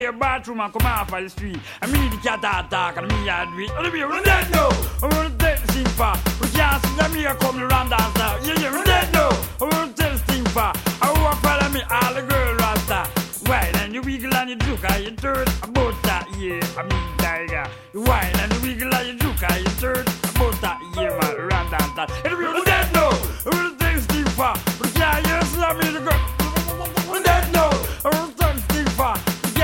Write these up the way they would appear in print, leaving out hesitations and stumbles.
A bathroom and come off of the street. I mean the cat attack and me I do it. And me we dead now. I want to take the thing for. We can't see that me come to run dance now. Yeah, we dead now. I want to take the thing for. I want to follow me all the girl rasta. Wine and you wiggle and you juke and you turn about that, yeah. I mean tiger. You wine and you wiggle and you juke and you turn about that, yeah, man. Run dance that. And we dead now. I want to take the thing for. We can't hear some me the girl. We dead now. I want to take the thing for.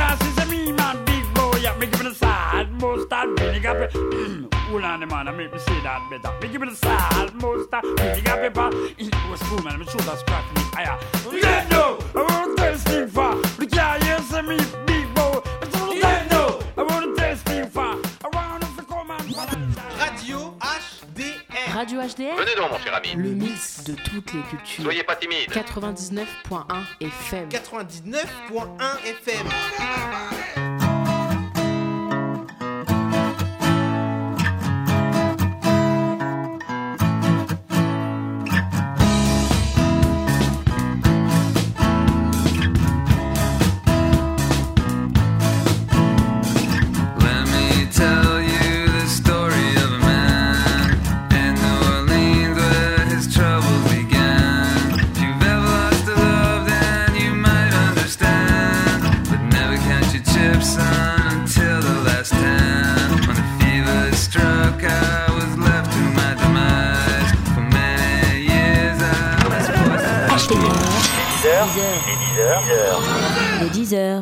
Me give me the salt, mustard, vinegar, pepper. Hold on, man, I make me say that better. Me give me the salt, mustard, vinegar, pepper. It was cool, man. My shoulder scratch me. Aya. Dead no, I want to taste thing for. The guy here say me big boy. Dead no, I want to taste thing for. I want to come and. Radio HDR. Radio HDR. Venez donc, mon cher ami. Le mix de toutes les cultures. Soyez pas timide. 99.1 FM. 99.1 FM. Les 10 heures.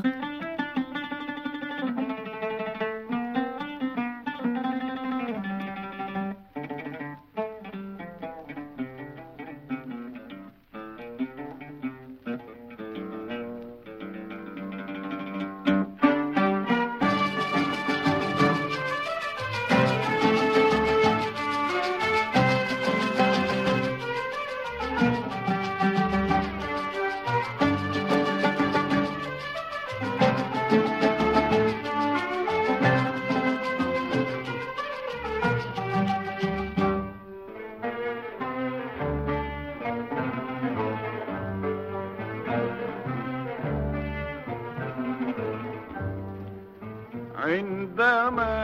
عندما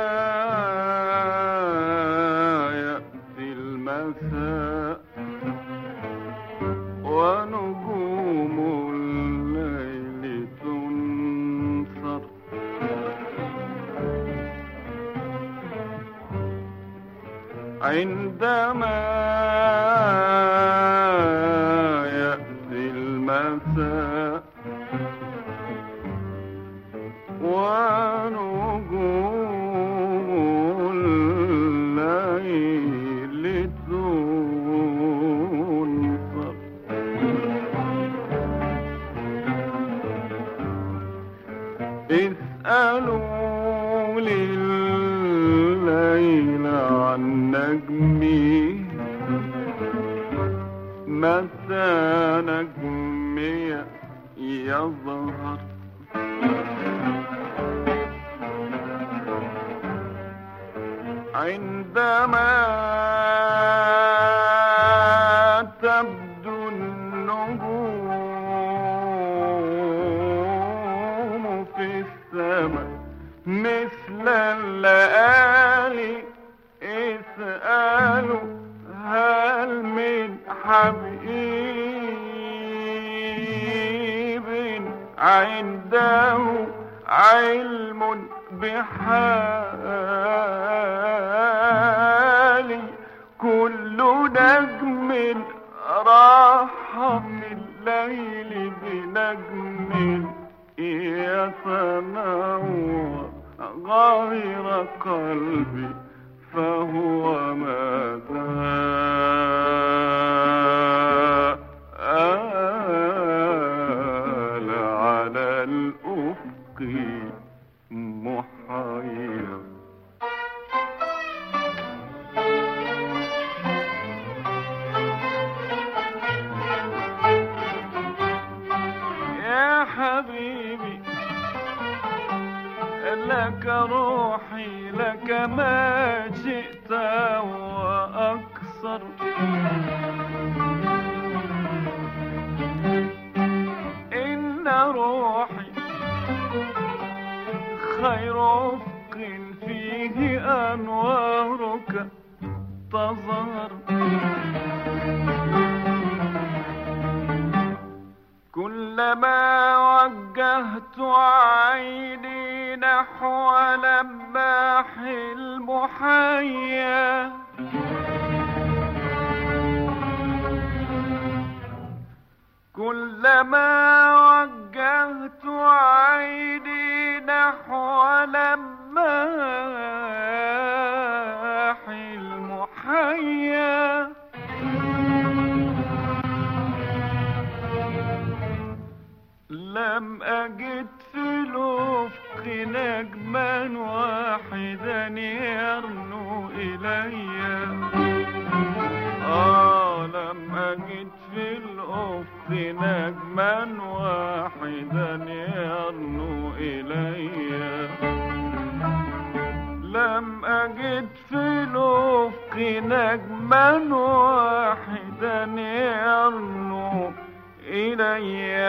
يأتي المساء ونجوم الليل تنصر عندما يأتي المساء ونجوم الليل تنصر اسألوا لليل عن نجمي متى نجمي يظهر عندما تبدو النجوم في السماء مثل الليالي اسألوا هل من حبيب عنده علم بحالي كل نجم راح في الليل بنجم يتنور غير قلبي فهو ماذا على الأفق محير يا حبيبي لك روحي لك ما شئت وأكثر إن روحي خير أفق فيه أنوارك تظهر كلما وجهت عيني نحو لماح المحيا كلما وجهت عيني نحو لماح المحيا لم أجد في الأفق نجما واحدا يرنو إلي لم أجد في الأفق نجما واحدا يرنو إلي لم أجد في الأفق نجما واحدا يرنو إلي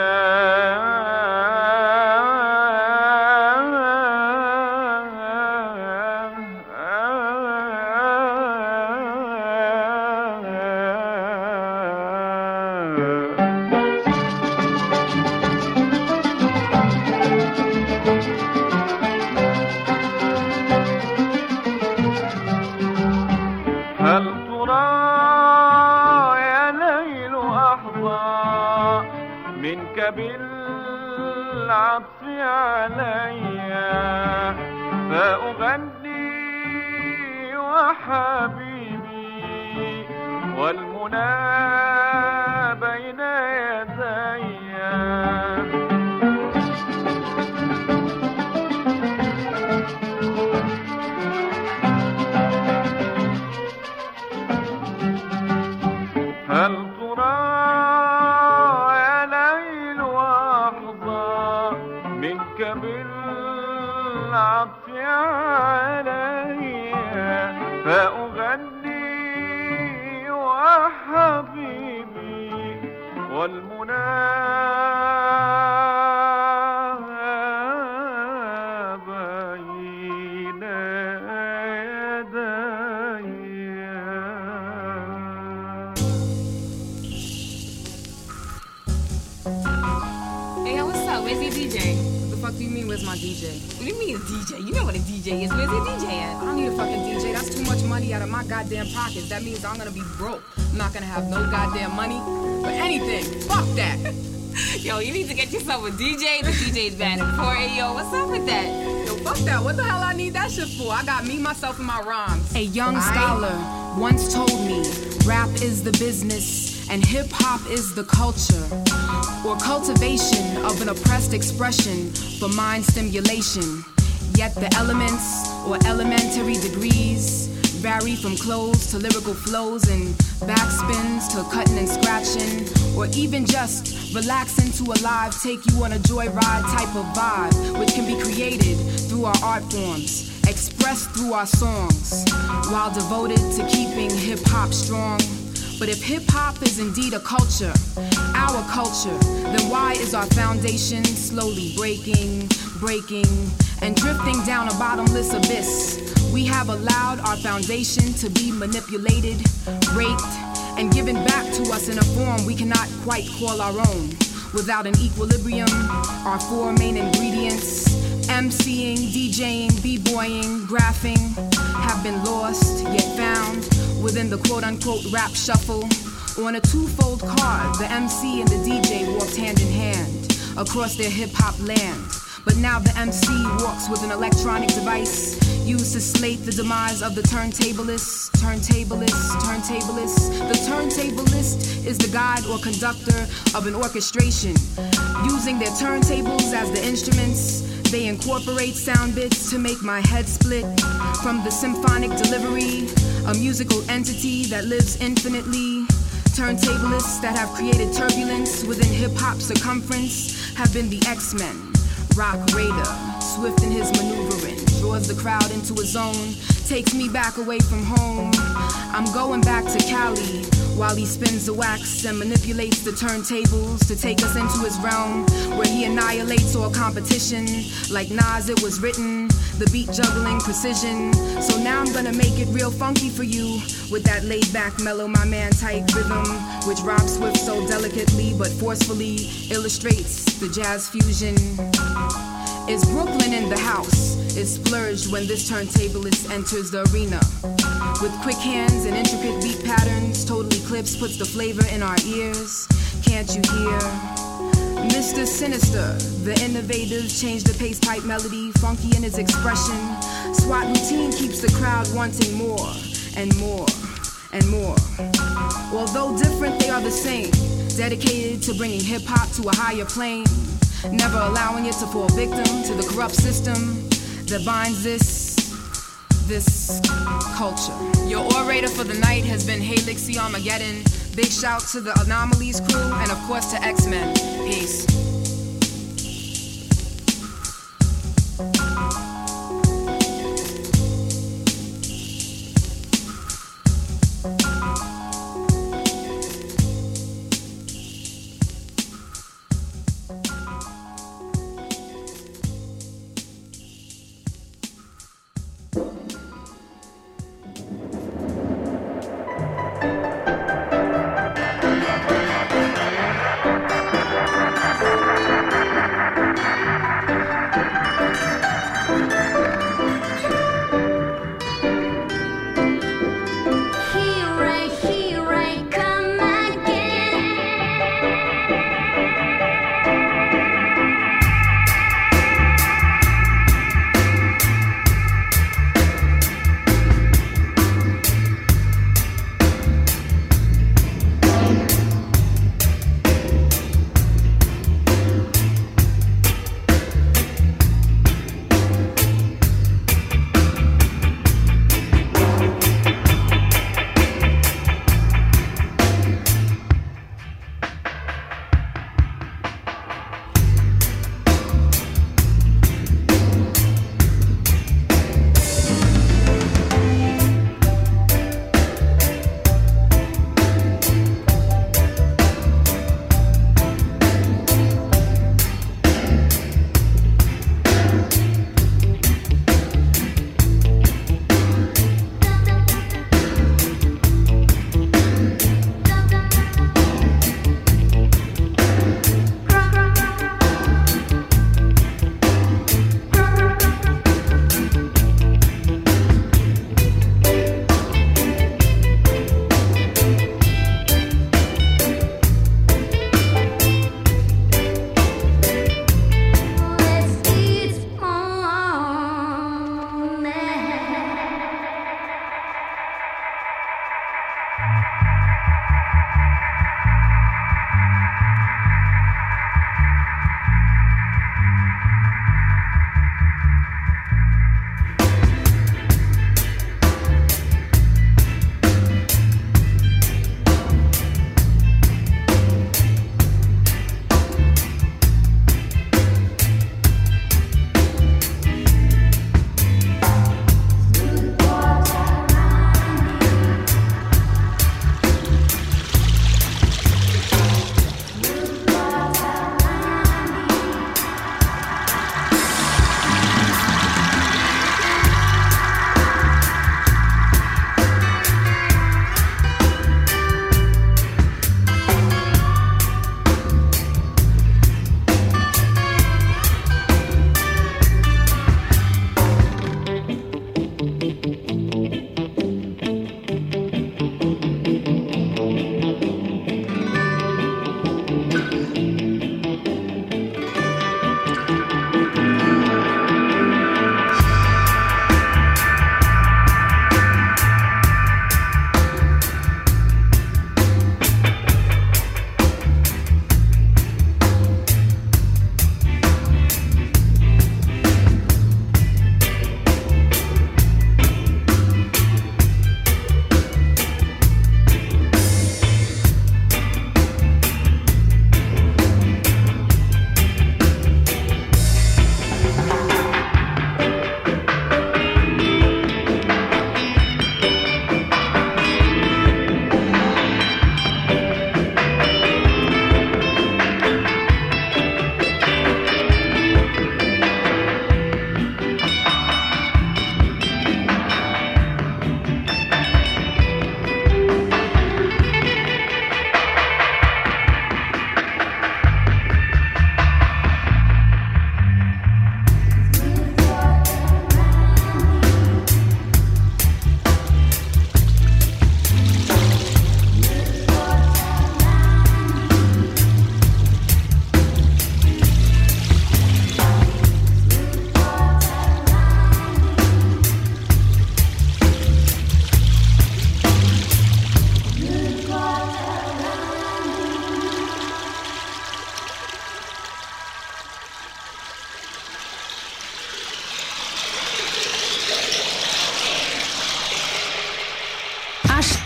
بالعطف علي فأغني وحبيبي والمنى بين يدي هل ترى بالعطف علي فأغني وحبيبي والمنى بين Hey, what's up? Where's your DJ? What do you mean, where's my DJ? What do you mean a DJ? You know what a DJ is. Where's your DJ at? I don't need a fucking DJ. That's too much money out of my goddamn pockets. That means I'm gonna be broke. I'm not gonna have no goddamn money for anything. Fuck that. Yo, you need to get yourself a DJ. The DJ is bad at 4 a.m. What's up with that? Yo, fuck that. What the hell I need that shit for? I got me, myself, and my rhymes. A young scholar once told me rap is the business and hip-hop is the culture, or cultivation of an oppressed expression for mind stimulation. Yet the elements, or elementary degrees, vary from clothes to lyrical flows and backspins to cutting and scratching, or even just relaxing to a live, take you on a joyride type of vibe, which can be created through our art forms, expressed through our songs, while devoted to keeping hip-hop strong. But if hip-hop is indeed a culture, our culture, then why is our foundation slowly breaking, and drifting down a bottomless abyss? We have allowed our foundation to be manipulated, raped, and given back to us in a form we cannot quite call our own. Without an equilibrium, our four main ingredients, MCing, DJing, b-boying, graphing, have been lost, yet found within the quote-unquote rap shuffle. On a twofold card, the MC and the DJ walked hand in hand across their hip-hop land. But now the MC walks with an electronic device used to slate the demise of the turntablist. The turntablist is the guide or conductor of an orchestration. Using their turntables as the instruments, they incorporate sound bits to make my head split. From the symphonic delivery, a musical entity that lives infinitely. Turntablists that have created turbulence within hip-hop circumference have been the X-Men. Rock Raider, swift in his maneuvering, draws the crowd into a zone, takes me back away from home. I'm going back to Cali, while he spins the wax and manipulates the turntables to take us into his realm where he annihilates all competition. Like Nas, it was written, the beat juggling precision. So now I'm gonna make it real funky for you with that laid back mellow my man type rhythm, which Rob Swift so delicately but forcefully illustrates the jazz fusion. Is Brooklyn in the house? Is splurged when this turntablist enters the arena. With quick hands and intricate beat patterns, Total Eclipse puts the flavor in our ears. Can't you hear? Mr. Sinister, the innovators change the pace pipe melody, funky in its expression. SWAT routine keeps the crowd wanting more and more and more. Although different, they are the same, dedicated to bringing hip-hop to a higher plane, never allowing it to fall victim to the corrupt system that binds this culture. Your orator for the night has been Halixi Armageddon. Big shout to the Anomalies crew and of course to X-Men. Peace.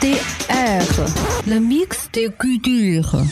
HDR, le mix des cultures.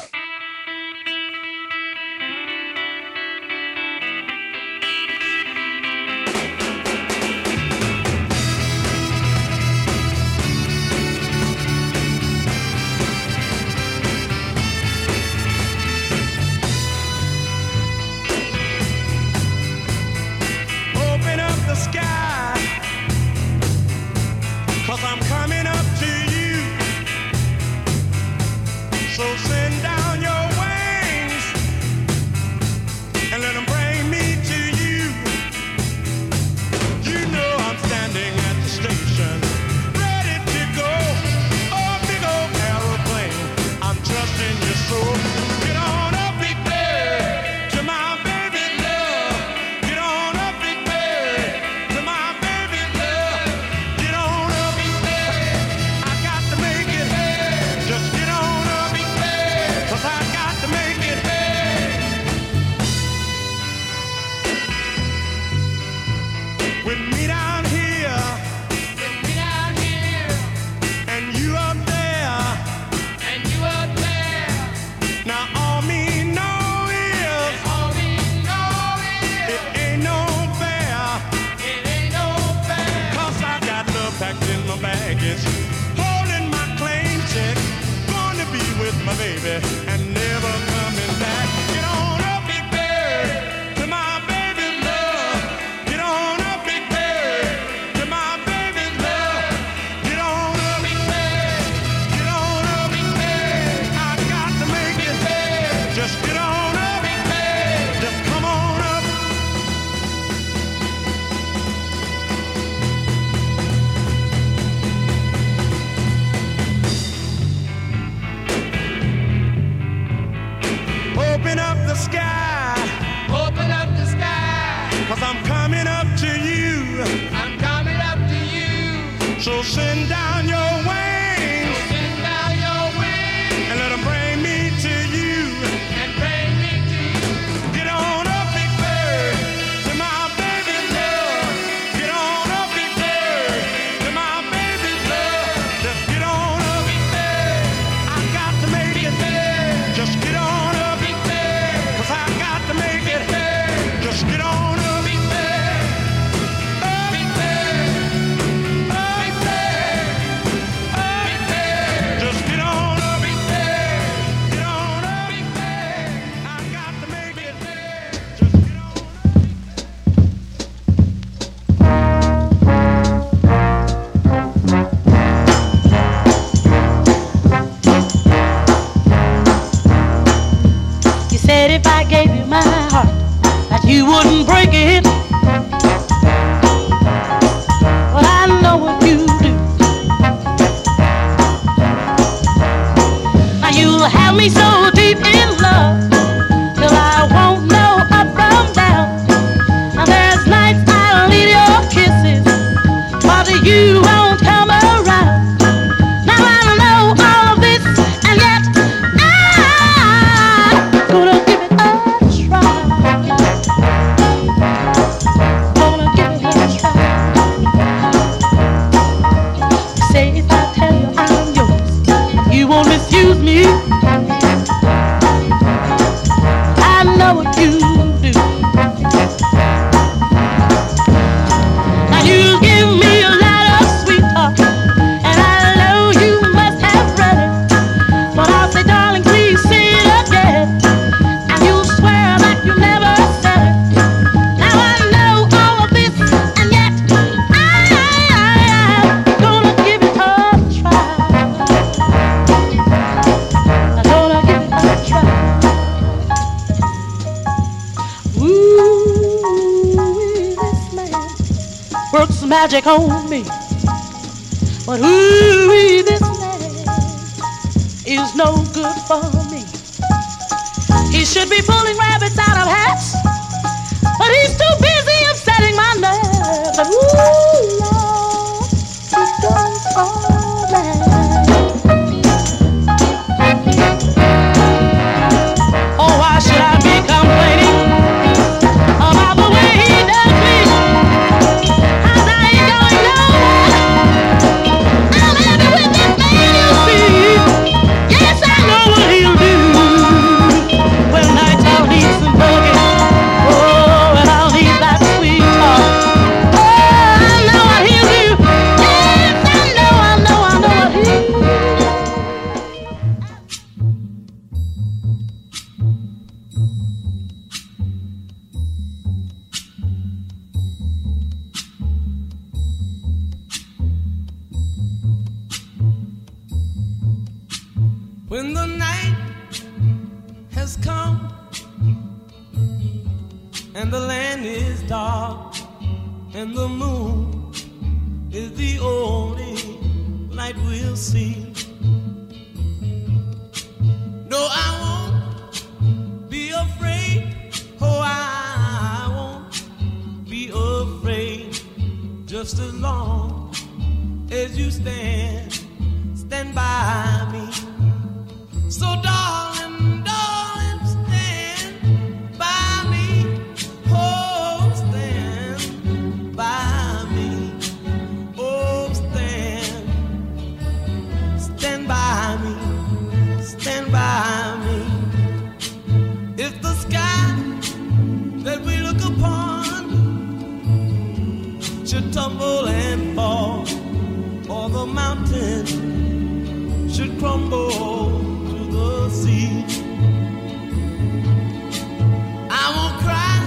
Magic on me, but ooh, this man is no good for me. He should be pulling rabbits out of hats, but he's too busy upsetting my nerves. And ooh, Lord, he's done for me. Oh, why should I be complaining about the way he does me? I'm happy with this man. when the night has come and the land is dark and the moon is the only light we'll see. No, I won't be afraid. Oh, I won't be afraid. Just as long as you stand by me. So darling, darling, stand by me. Oh, stand by me. Oh, stand by me. Stand by me. If the sky that we look upon should tumble and fall, or the mountain should crumble to the sea, I won't cry,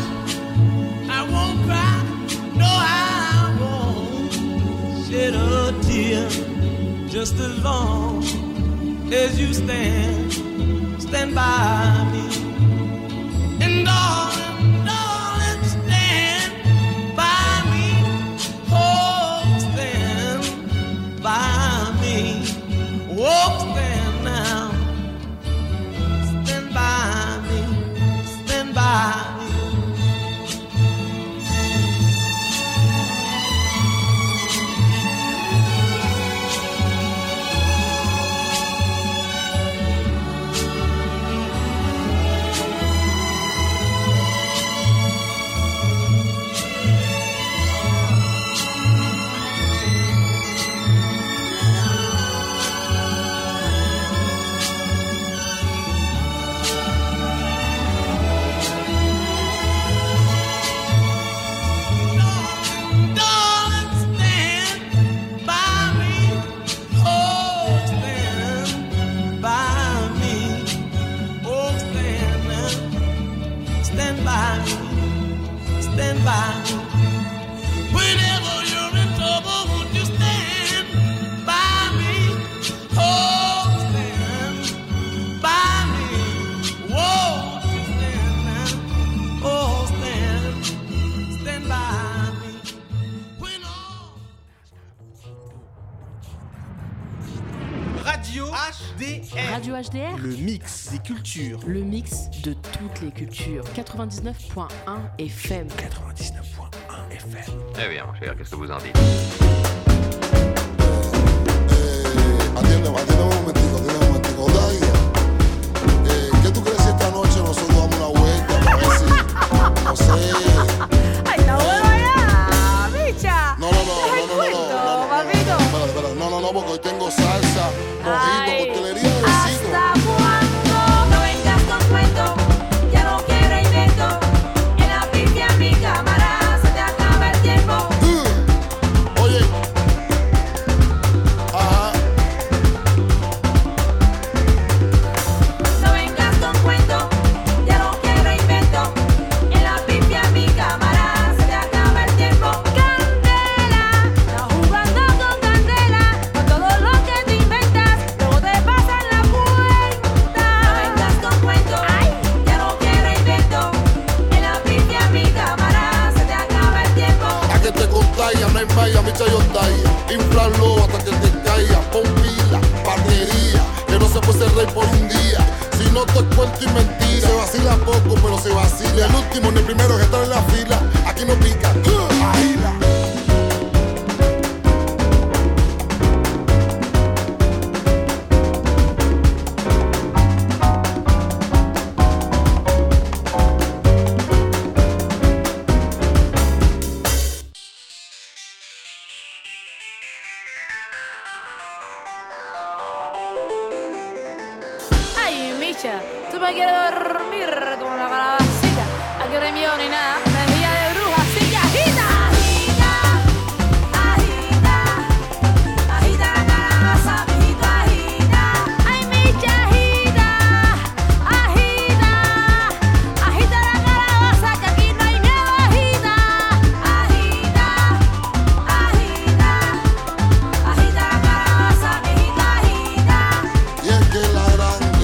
no, I won't shed a tear, just as long as you stand by me. And darling, darling, stand by me. Oh, stand by me. Oh, stand now. Stand by me. Stand by me. Radio HDR. Le mix des cultures. Le mix de toutes les cultures. 99.1 FM. 99.1 FM. Eh bien, mon cher, qu'est-ce que vous en dites? Atiende un momentico, Dalia. ¿Qué tú crees si esta noche nosotros damos una vuelta para ver si, no sé? ¡Ay, está bueno ya! ¡Bicha! No, papito. No, porque hoy tengo salsa, mojito, coctelería de besito. ¿Hasta cuándo? No vengas con cuento, ya no quiero invento. En la pista a mi cámara se te acaba el tiempo. Oye, ajá. No vengas con cuento, ya no quiero invento. En la pista a mi cámara se te acaba el tiempo. Candela, está jugando con candela, con todo lo que te inventas, luego te pasan la cuenta. No vengas con cuento, ya no quiero invento. En la pista a mi cámara se te acaba el tiempo. A que te contaya, no hay malla, mi chayotaya. Inflalo hasta que te caiga, pon pila, batería, que no se puede ser rey por un día. Si no te cuento y mentira, se vacila poco, pero se vacila. El último ni el primero que está en la fila. Aquí no pica, agila. Ay, Micha, tú me quieres dormir como una calabacita. Aquí no hay miedo ni nada, energía de bruja, así que agita. Agita, agita, agita la calabaza, mijito, agita. Ay, Micha, agita, agita, agita la calabaza, que aquí no hay miedo, agita. Agita, agita, agita la calabaza, mijito, agita. Y es que la gran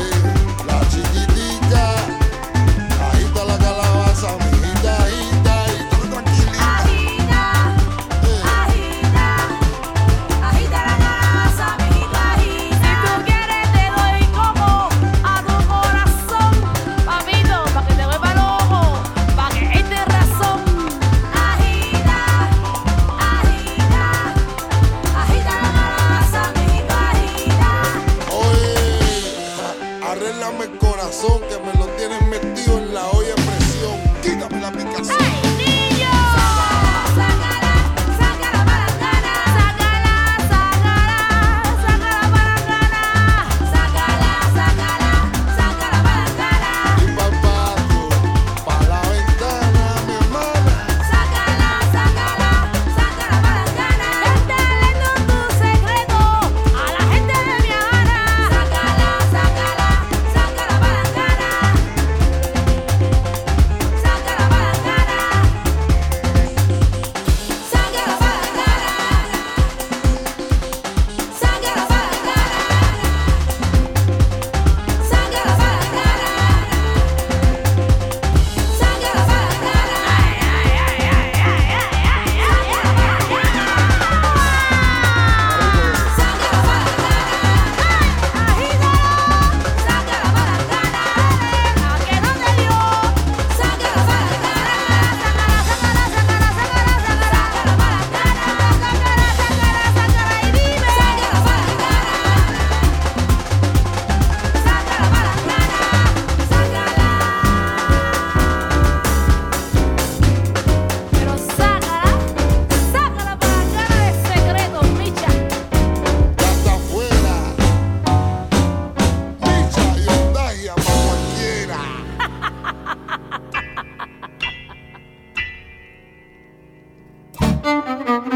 Thank you.